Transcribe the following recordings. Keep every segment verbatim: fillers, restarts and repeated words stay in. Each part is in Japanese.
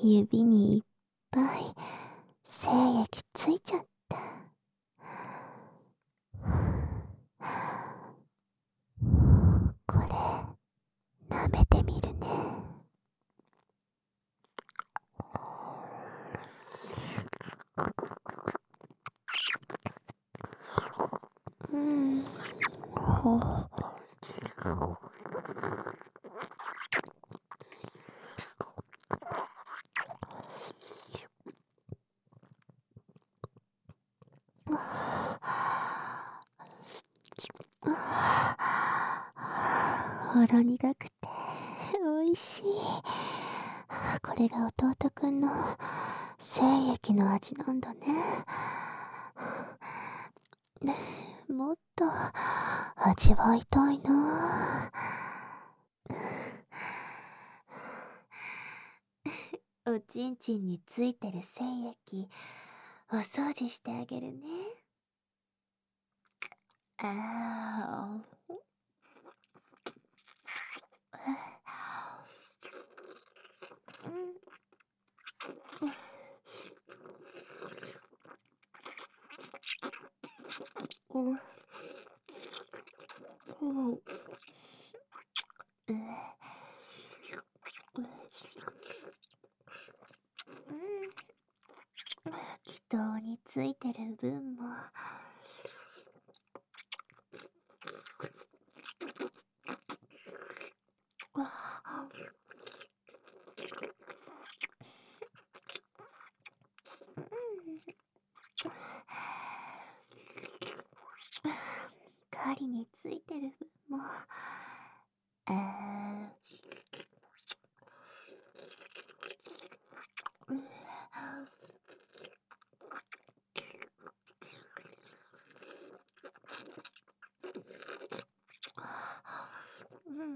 指にいっぱい精液ついちゃった。これ舐めてみるね。うん。ほう。ほろ苦くておいしい。これが弟くんの精液の味なんだね。もっと味わいたいな。おちんちんについてる精液お掃除してあげるね。あーうん、うん、うん、気筒についてる分も針についてる分もあーうん、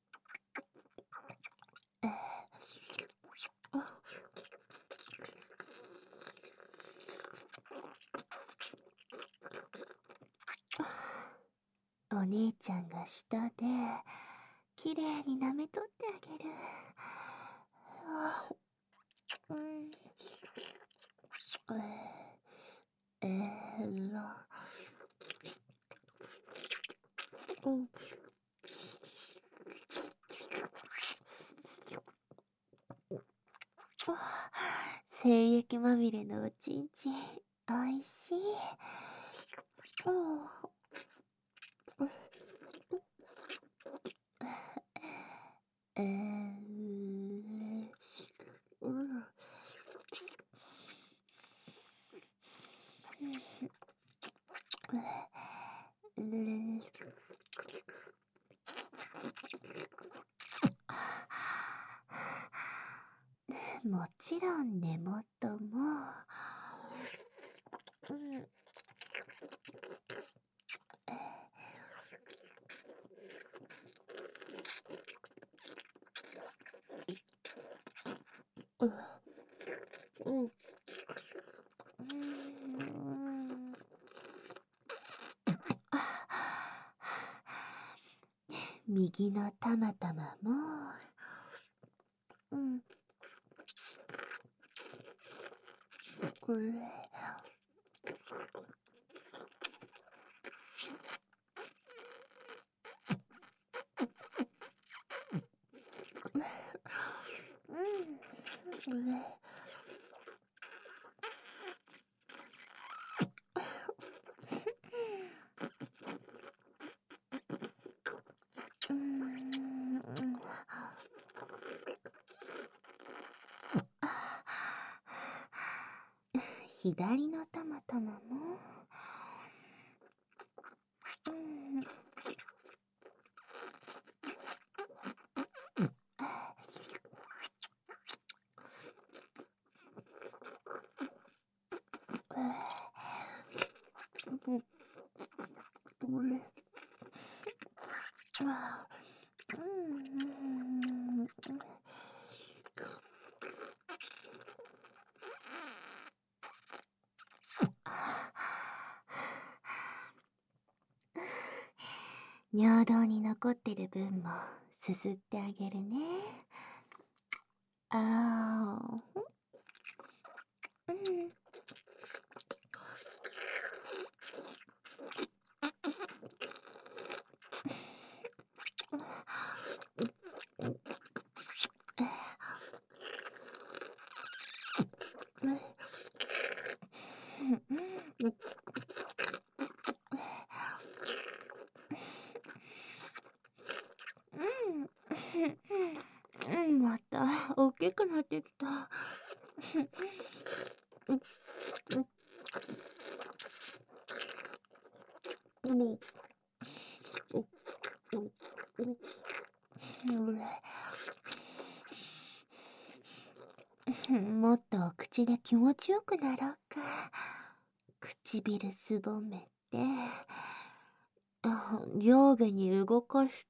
お姉ちゃんが下できれいに舐めとってあげる。うん、えーろうん、精液まみれのおちんちんおいしい。えーうんもちろん根元も、うん、うん、うん、右のたまたまも、うん、これうん、うん、左のたまたまも、うん、これあうん、尿道に残ってる分もすすってあげるね。 あー、うん。うん、また大きくなってきた。もっと口で気持ちよくなろうか。唇すぼめて、あ上下に動かして、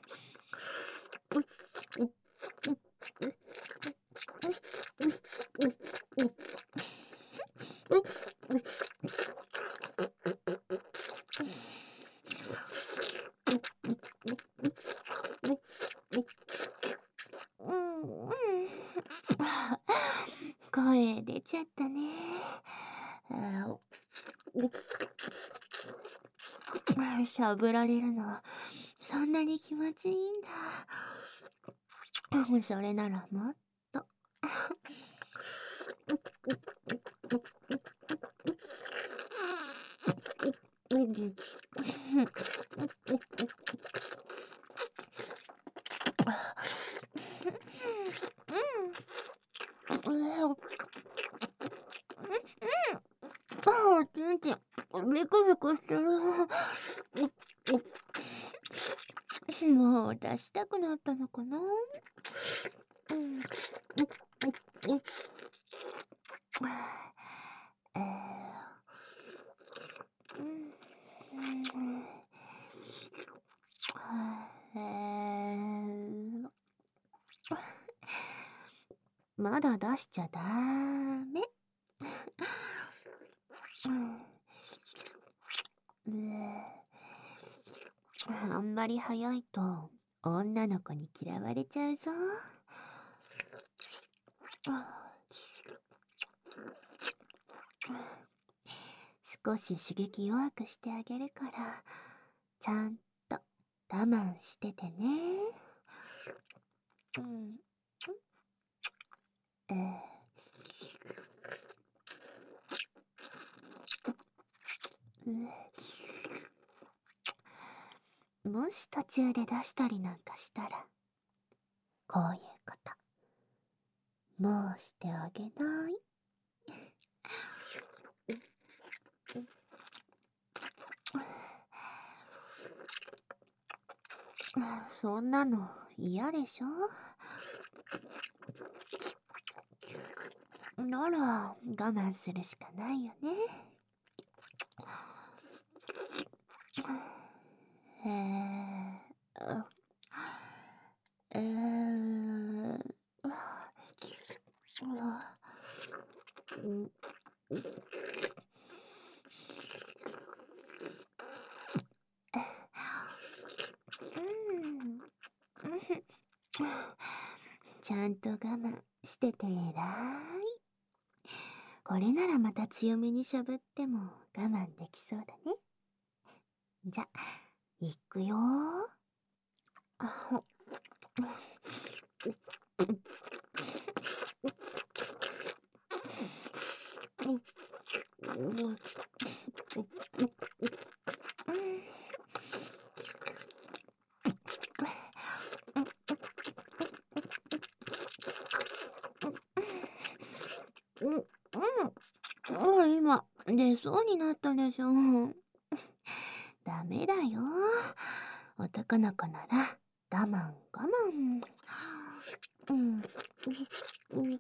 うん、うん。声出ちゃったね。あしゃぶられるの、そんなに気持ちいいんだ。それならもっと。ああ、全然、ビクビクしてる。もう出したくなったのかな。うん。えーうんえーまだ出しちゃダメ。あんまり早いと女の子に嫌われちゃうぞ。少し刺激弱くしてあげるから、ちゃんと我慢しててね。うん。えー、もし途中で出したりなんかしたら、こういうこと、もうしてあげない。そんなの嫌でしょ。なら我慢するしかないよね。えー、えー、ちゃんと我慢しててえらい。これならまた強めにしゃぶっても我慢できそうだね。じゃ、いくよー。うん、うん、今、出そうになったでしょ。ダメだよ。男の子なら、我慢我慢。うん、うん、うん、うん、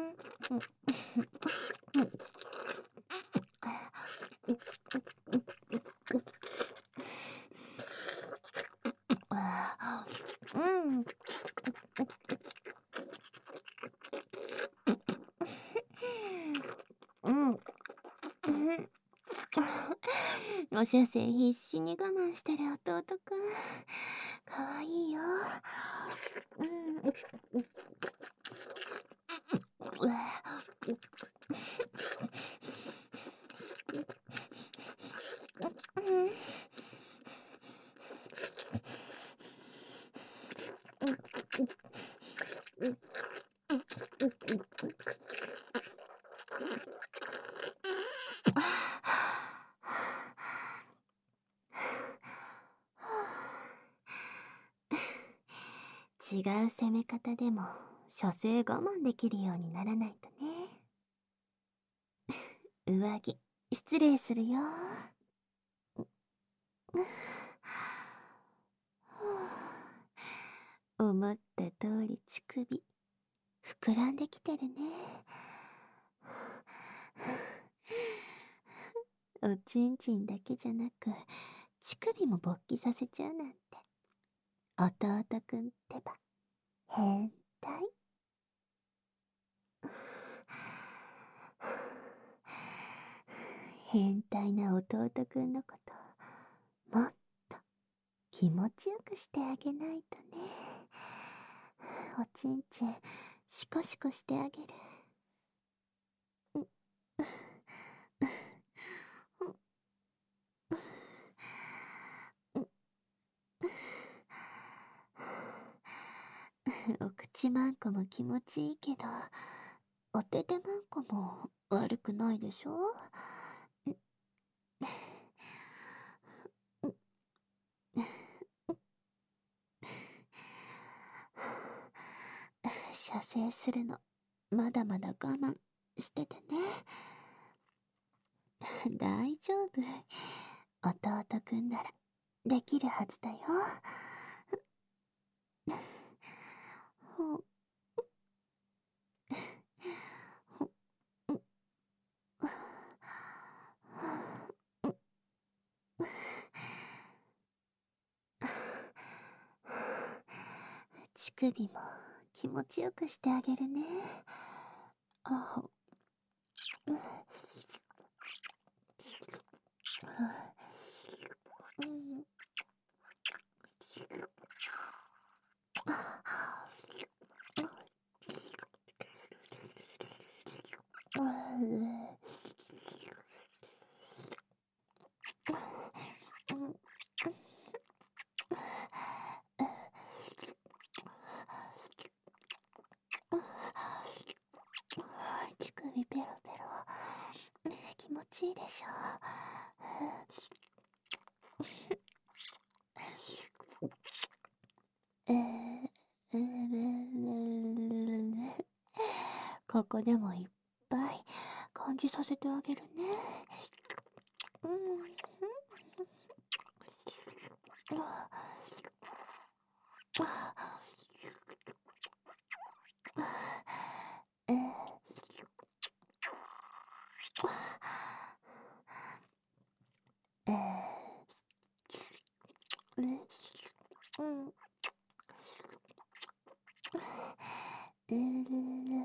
うん。うん。おしゃせ必死に我慢してる弟くん。かわいいよ。うん。 違う攻め方でも射精我慢できるようにならないとね。上着失礼するよ。思った通り乳首膨らんできてるね。おちんちんだけじゃなく乳首も勃起させちゃうなんて、弟くんってば変態。変態な弟くんのこともっと気持ちよくしてあげないとね。おちんちんシコシコしてあげる。お口まんこも気持ちいいけど、お手手まんこも悪くないでしょ。射精するのまだまだ我慢しててね。大丈夫、弟くんならできるはずだよ。乳首も気持ちよくしてあげるね。あ乳首ペロペロ気持ちいいでしょ。えー、ここでもいっぱい感じさせてあげるね。うんえーえーうんえー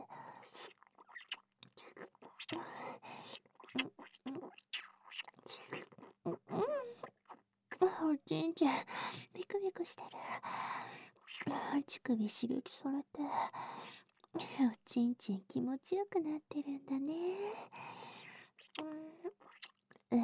おちんちんビクビクしてる。乳首刺激されておちんちん気持ちよくなってるんだね。うん、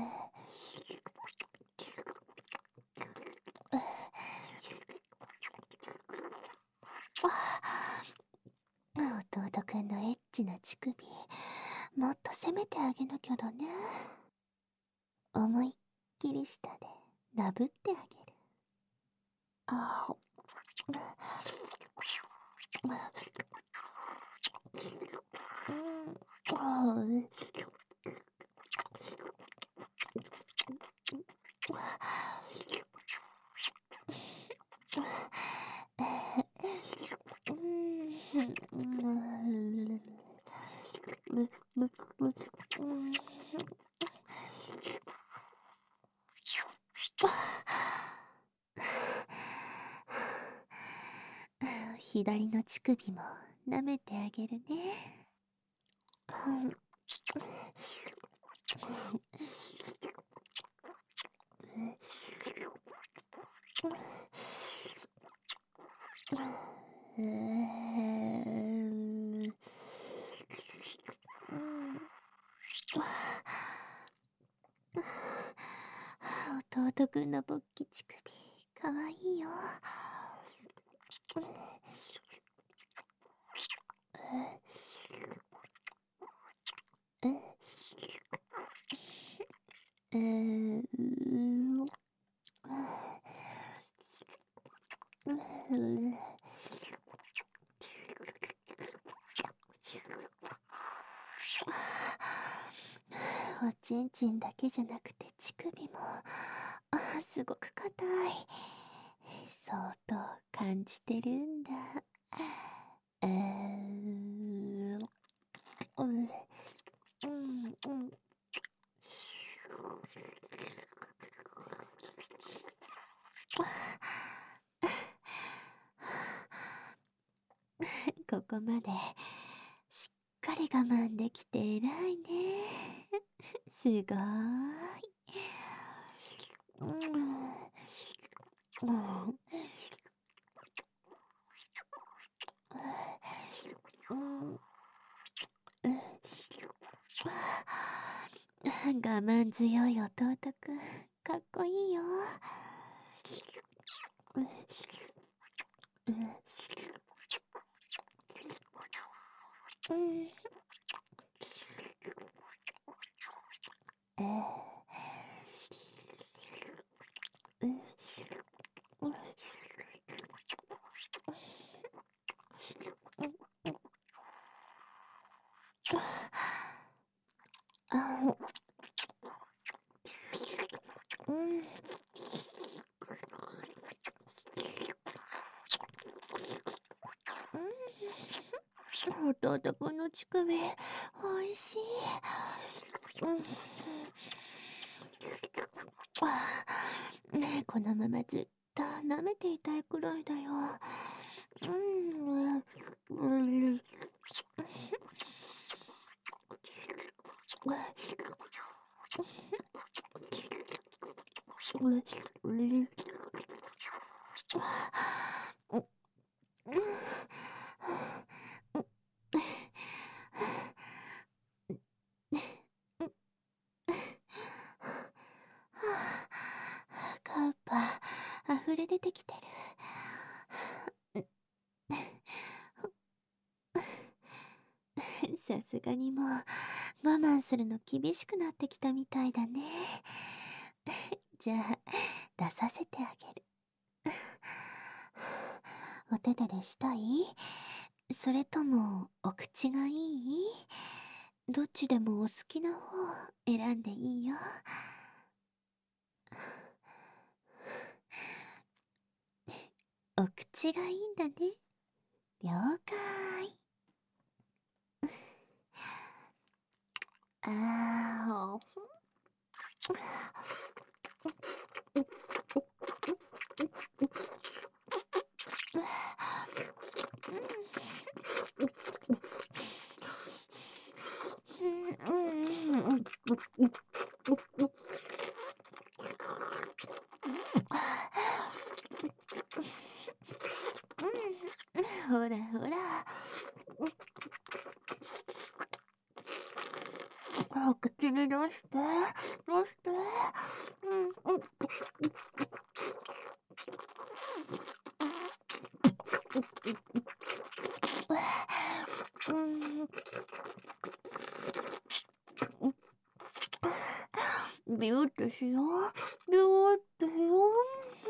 弟くんのエッチな乳首もっと攻めてあげなきゃだね。思いっきり下でなぶってあげる。ああ左の乳首も舐めてあげるね。弟くんの勃起乳首かわいいよ。えー、 ちんちんだけじゃなくて乳首も、あ、すごく硬い。相当感じてるんだ。うーん、うん、うん、うん。ここまでしっかり我慢できて偉いね。すごーい。うん、うん、うん、我慢強い弟くん、かっこいいよ。うん、うん、うん、えー、うん、うん、あ、うん、弟くんの乳首、おいしい。うん、あ、ねえ、このままずっと舐めていたいくらいだよ。うん、うん、うん、うん、カウパ溢れ出てきてる。さすがにもう我慢するの厳しくなってきたみたいだね。じゃあ出させてあげる。お手手でしたい？それともお口がいい？どっちでもお好きな方選んでいいよ。お口がいいんだね。了解。あー、ほらほら。お口に出して、出して。うん、うん。ビューってしよう。ビューってしよう。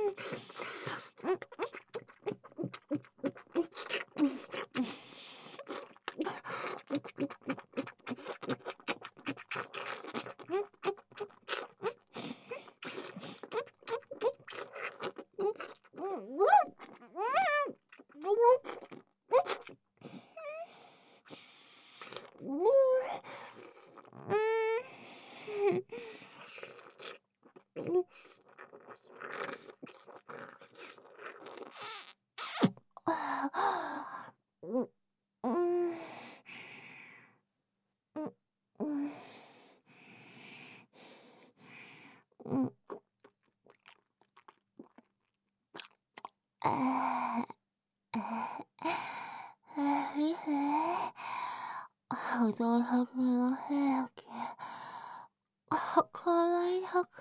驚くの平気。あ、辛いのか。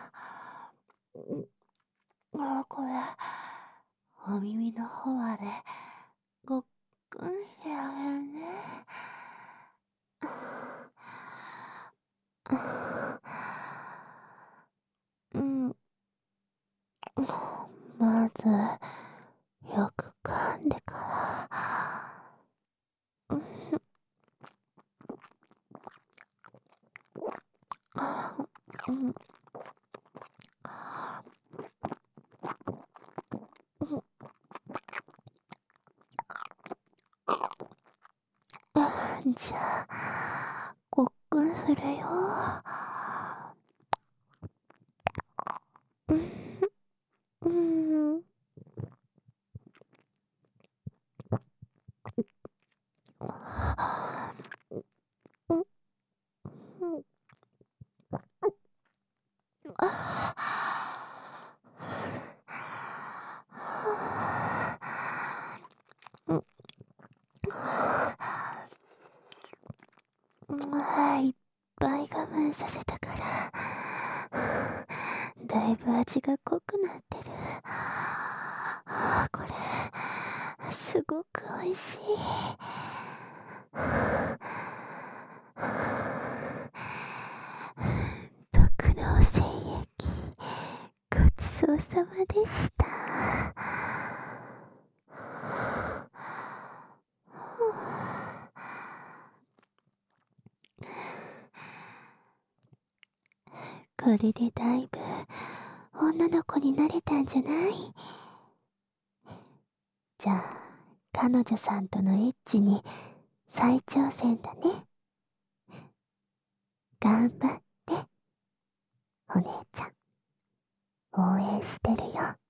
あ、これ、お耳の方まで、ごっくんしてあげるね。うん。まず、よく噛んでから。 じゃ、ごっくんするよ。うん。いっぱい我慢させたから、だいぶ味が濃くなってる。これ、すごく美味しい。特納精液、ごちそうさまでした。これでだいぶ女の子になれたんじゃない？じゃあ、彼女さんとのエッチに再挑戦だね。頑張って、お姉ちゃん。応援してるよ。